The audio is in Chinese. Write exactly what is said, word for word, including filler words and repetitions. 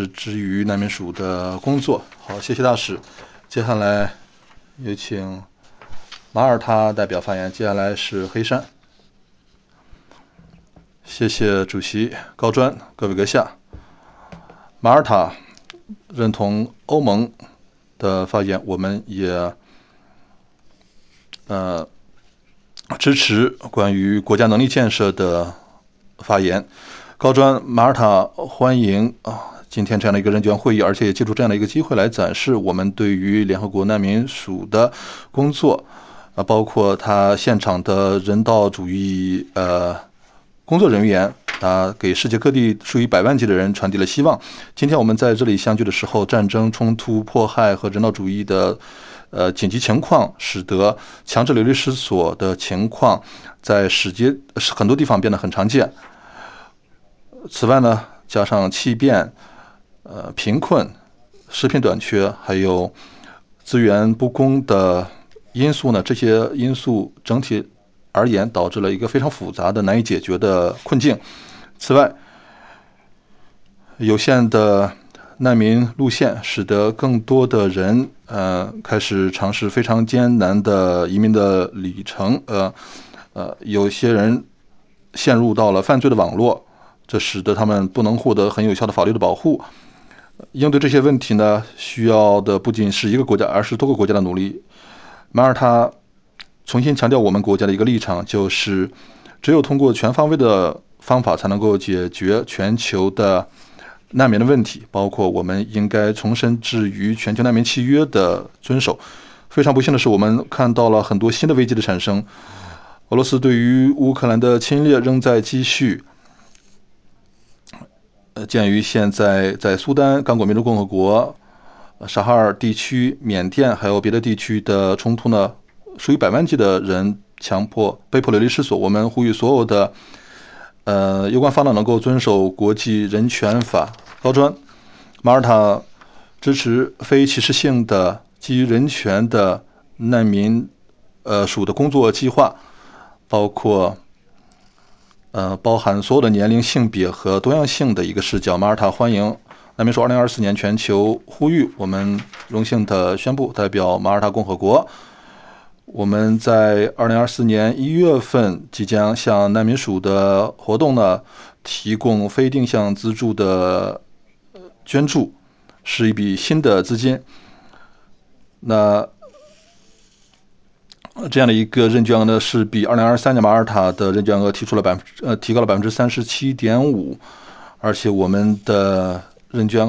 是之于难民署的工作。好，谢谢大使。接下来有请马耳他代表发言，接下来是黑山。谢谢主席高专，各位阁下。马耳他认同欧盟的发言，我们也呃支持关于国家能力建设的发言。高专，马耳他欢迎啊今天这样的一个人权会议，而且也借助这样的一个机会来展示我们对于联合国难民署的工作，啊，包括他现场的人道主义呃工作人员啊，给世界各地数以百万计的人传递了希望。今天我们在这里相聚的时候，战争、冲突、迫害和人道主义的呃紧急情况，使得强制流离失所的情况在世界很多地方变得很常见。此外呢，加上气变、呃贫困、食品短缺，还有资源不公的因素呢，这些因素整体而言导致了一个非常复杂的、难以解决的困境。此外，有限的难民路线使得更多的人呃开始尝试非常艰难的移民的旅程，呃呃，有些人陷入到了犯罪的网络，这使得他们不能获得很有效的法律的保护。应对这些问题呢，需要的不仅是一个国家，而是多个国家的努力。马耳他重新强调我们国家的一个立场，就是只有通过全方位的方法，才能够解决全球的难民的问题，包括我们应该重申至于全球难民契约的遵守。非常不幸的是，我们看到了很多新的危机的产生。俄罗斯对于乌克兰的侵略仍在继续。呃，鉴于现在在苏丹、刚果民主共和国、沙哈尔地区、缅甸还有别的地区的冲突呢，数以百万计的人强迫被迫流离失所。我们呼吁所有的呃有关方呢能够遵守国际人权法。高专，马耳他支持非歧视性的基于人权的难民呃署的工作计划，包括。呃，包含所有的年龄、性别和多样性的一个视角。马耳他欢迎难民署二零二四年全球呼吁，我们荣幸的宣布，代表马耳他共和国，我们在二零二四年一月份即将向难民署的活动呢提供非定向资助的捐助，是一笔新的资金。那这样的一个认捐额呢，是比二零二三年马耳他的认捐额提出了百分之呃提高了百分之三十七点五，而且我们的认捐